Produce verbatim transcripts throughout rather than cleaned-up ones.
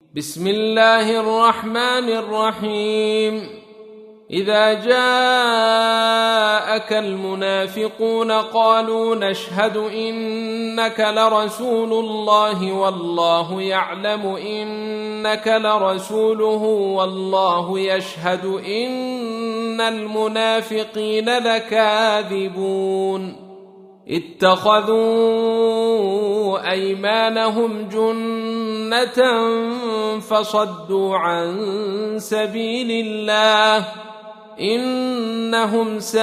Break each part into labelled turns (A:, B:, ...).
A: بسم الله الرحمن الرحيم. إذا جاءك المنافقون قالوا نشهد إنك لرسول الله والله يعلم إنك لرسوله والله يشهد إن المنافقين لكاذبون. اتخذوا أيمانهم جنة فصدوا عن سبيل الله إنهم ساء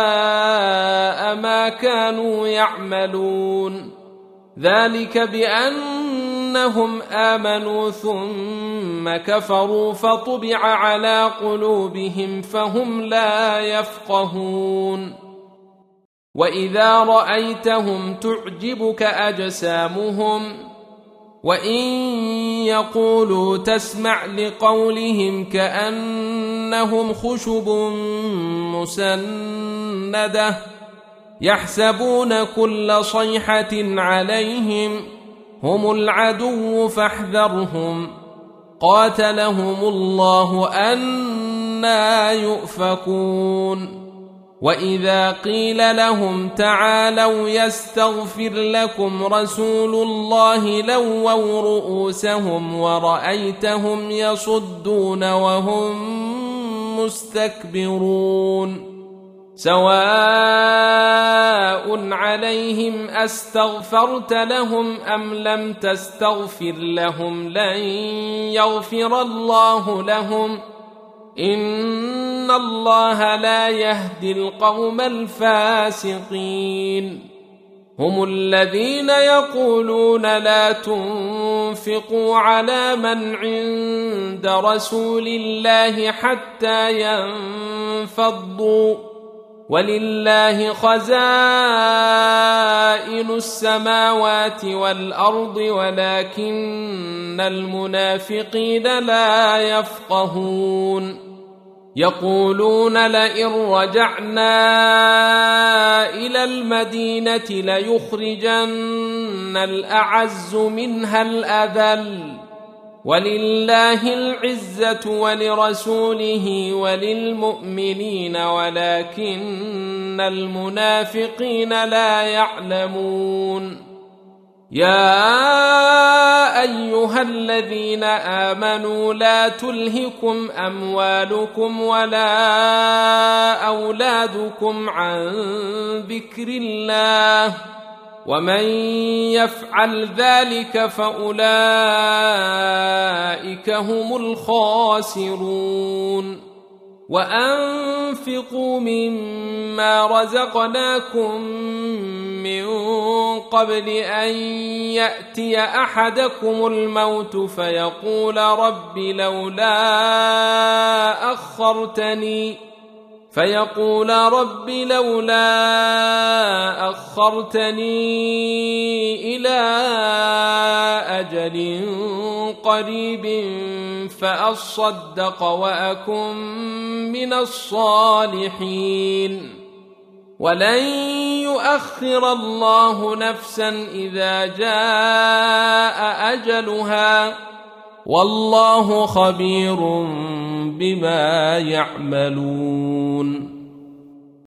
A: ما كانوا يعملون. ذلك بأنهم آمنوا ثم كفروا فطبع على قلوبهم فهم لا يفقهون. وإذا رأيتهم تعجبك أجسامهم وإن يقولوا تسمع لقولهم كأنهم خشب مسندة يحسبون كل صيحة عليهم هم العدو فاحذرهم قاتلهم الله أنى يؤفكون. وإذا قيل لهم تعالوا يستغفر لكم رسول الله لووا رؤوسهم ورأيتهم يصدون وهم مستكبرون. سواء عليهم أستغفرت لهم أم لم تستغفر لهم لن يغفر الله لهم إن الله لا يهدي القوم الفاسقين. هم الذين يقولون لا تنفقوا على من عند رسول الله حتى ينفضوا ولله خزائن السماوات والأرض ولكن المنافقين لا يفقهون. يقولون لئن رجعنا إلى المدينة ليخرجن الأعز منها الأذل ولله العزة ولرسوله وللمؤمنين ولكن المنافقين لا يعلمون. يا أيها الذين آمنوا لا تلهكم أموالكم ولا أولادكم عن ذكر الله ومن يفعل ذلك فأولئك هم الخاسرون. وأنفقوا مما رزقناكم من قبل أن يأتي أحدكم الموت فيقول رب لولا أخرتني فيقول رب لولا أخرتني إلى أجل قريب فأصدق وأكن من الصالحين. ولن يؤخر الله نفسا إذا جاء أجلها والله خبير بما يعملون.